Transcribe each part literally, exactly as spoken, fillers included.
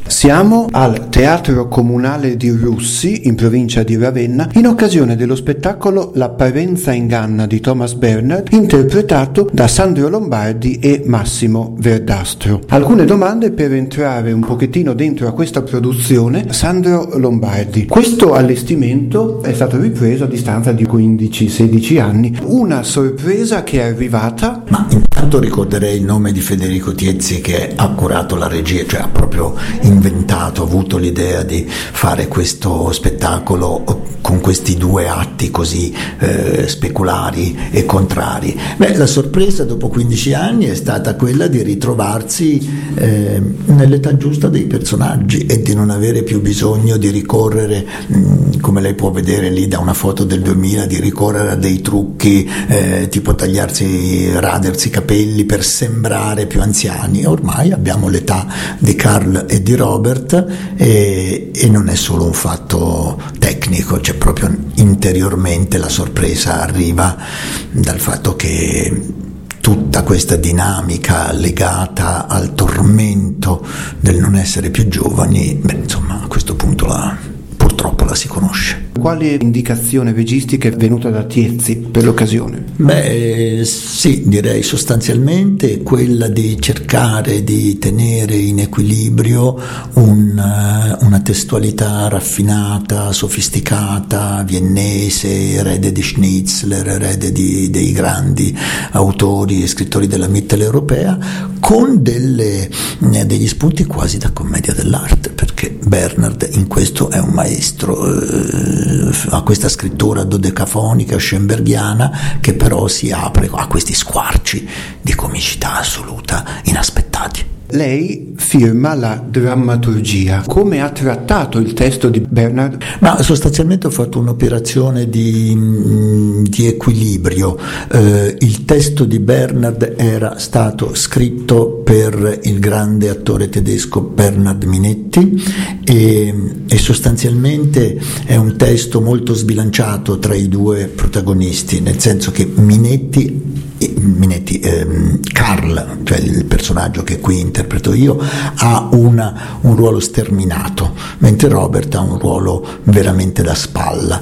Siamo al Teatro Comunale di Russi, in provincia di Ravenna, in occasione dello spettacolo La parvenza inganna di Thomas Bernhard, interpretato da Sandro Lombardi e Massimo Verdastro. Alcune domande per entrare un pochettino dentro a questa produzione. Sandro Lombardi, questo allestimento è stato ripreso a distanza di quindici sedici anni, una sorpresa che è arrivata? Ma intanto ricorderei il nome di Federico Tiezzi, che ha curato la regia, cioè ha proprio inventato, ha avuto l'idea di fare questo spettacolo con questi due atti così eh, speculari e contrari. Beh, la sorpresa dopo quindici anni è stata quella di ritrovarsi eh, nell'età giusta dei personaggi e di non avere più bisogno di ricorrere, mh, come lei può vedere lì da una foto del duemila, di ricorrere a dei trucchi eh, tipo tagliarsi, radersi i capelli per sembrare più anziani. Ormai abbiamo l'età di Carl e di Robert e, e non è solo un fatto tecnico, cioè proprio interiormente la sorpresa arriva dal fatto che tutta questa dinamica legata al tormento del non essere più giovani, beh, insomma, a questo punto la, purtroppo la si conosce. Quale indicazione registica è venuta da Tiezzi per l'occasione? Beh, sì, direi sostanzialmente quella di cercare di tenere in equilibrio un, una testualità raffinata, sofisticata, viennese, erede di Schnitzler, erede di, dei grandi autori e scrittori della mitteleuropea, con delle, degli spunti quasi da commedia dell'arte, perché Bernhard in questo è un maestro, eh, a questa scrittura dodecafonica schoenbergiana che però si apre a questi squarci di comicità assoluta inaspettati. Lei firma la drammaturgia. Come ha trattato il testo di Bernhard? Ma sostanzialmente ho fatto un'operazione di, di equilibrio. Eh, il testo di Bernhard era stato scritto per il grande attore tedesco Bernhard Minetti e, e sostanzialmente è un testo molto sbilanciato tra i due protagonisti, nel senso che Minetti Minetti, ehm, Carl, cioè il personaggio che qui interpreto io, ha una, un ruolo sterminato, mentre Robert ha un ruolo veramente da spalla.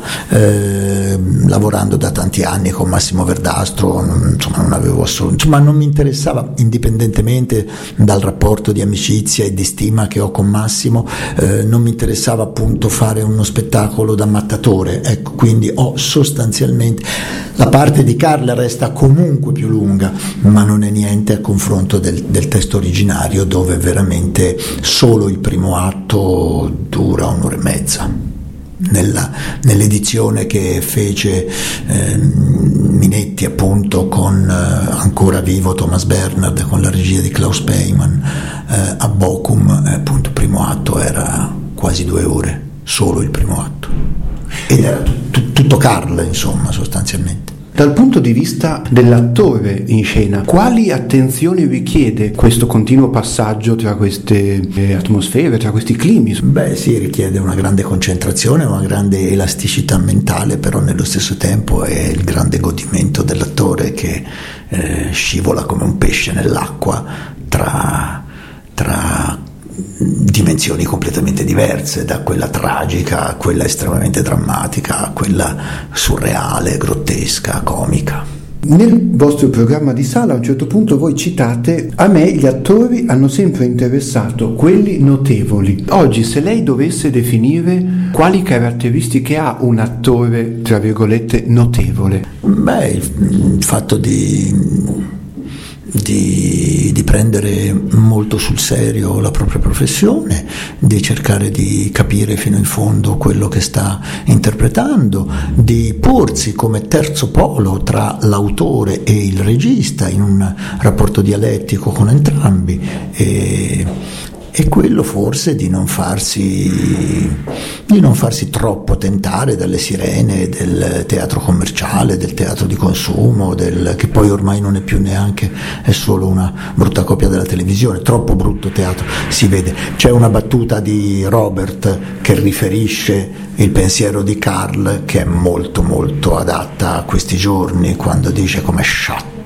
Eh, lavorando da tanti anni con Massimo Verdastro, non, insomma, non avevo assolutamente, insomma, non mi interessava, indipendentemente dal rapporto di amicizia e di stima che ho con Massimo, eh, non mi interessava appunto fare uno spettacolo da mattatore. Ecco, quindi ho sostanzialmente la parte di Carl resta comunque più lunga, ma non è niente a confronto del, del testo originario, dove veramente solo il primo atto dura un'ora e mezza. Nella, nell'edizione che fece eh, Minetti appunto con eh, ancora vivo Thomas Bernhard, con la regia di Klaus Peymann, eh, a Bochum, eh, appunto il primo atto era quasi due ore, solo il primo atto, ed era t- tutto Carl, insomma, sostanzialmente. Dal punto di vista dell'attore in scena, quali attenzioni richiede questo continuo passaggio tra queste eh, atmosfere, tra questi climi? Beh sì, richiede una grande concentrazione, una grande elasticità mentale, però nello stesso tempo è il grande godimento dell'attore che eh, scivola come un pesce nell'acqua tra, tra dimensioni completamente diverse, da quella tragica a quella estremamente drammatica, a quella surreale, grottesca, comica. Nel vostro programma di sala a un certo punto voi citate: a me gli attori hanno sempre interessato quelli notevoli. Oggi, se lei dovesse definire quali caratteristiche ha un attore tra virgolette notevole? Beh, il, il fatto di Di, di prendere molto sul serio la propria professione, di cercare di capire fino in fondo quello che sta interpretando, di porsi come terzo polo tra l'autore e il regista in un rapporto dialettico con entrambi, e, e quello forse di non farsi di non farsi troppo tentare dalle sirene del teatro commerciale, del teatro di consumo, del, che poi ormai non è più neanche, è solo una brutta copia della televisione, troppo brutto teatro, si vede. C'è una battuta di Robert che riferisce il pensiero di Carl, che è molto molto adatta a questi giorni, quando dice com'è sciatta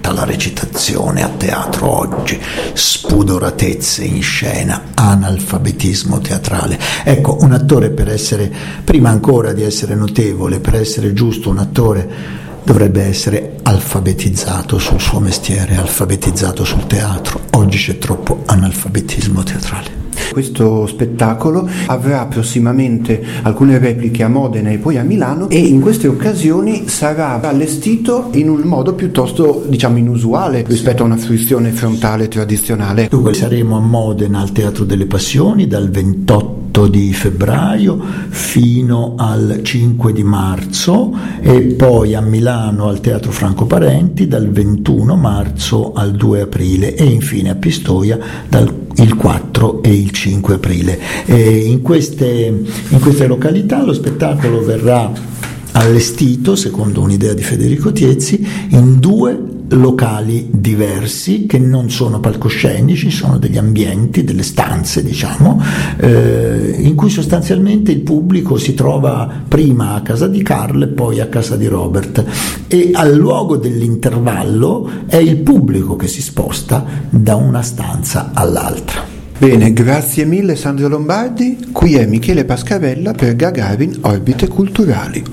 tutta la recitazione a teatro oggi, spudoratezze in scena, analfabetismo teatrale. Ecco, un attore, per essere, prima ancora di essere notevole, per essere giusto, un attore dovrebbe essere alfabetizzato sul suo mestiere, alfabetizzato sul teatro. Oggi c'è troppo analfabetismo teatrale. Questo spettacolo avrà prossimamente alcune repliche a Modena e poi a Milano, e in queste occasioni sarà allestito in un modo piuttosto, diciamo, inusuale rispetto a una fruizione frontale tradizionale. Dunque saremo a Modena al Teatro delle Passioni dal ventotto di febbraio fino al cinque di marzo, e poi a Milano al Teatro Franco Parenti dal ventuno marzo al due aprile, e infine a Pistoia dal il quattro e il cinque aprile. E in queste, in queste località lo spettacolo verrà allestito, secondo un'idea di Federico Tiezzi, in due locali diversi che non sono palcoscenici, sono degli ambienti, delle stanze, diciamo, eh, in cui sostanzialmente il pubblico si trova prima a casa di Carl e poi a casa di Robert, e al luogo dell'intervallo è il pubblico che si sposta da una stanza all'altra. Bene, grazie mille Sandro Lombardi. Qui è Michele Pascarella per Gagarin Orbite Culturali.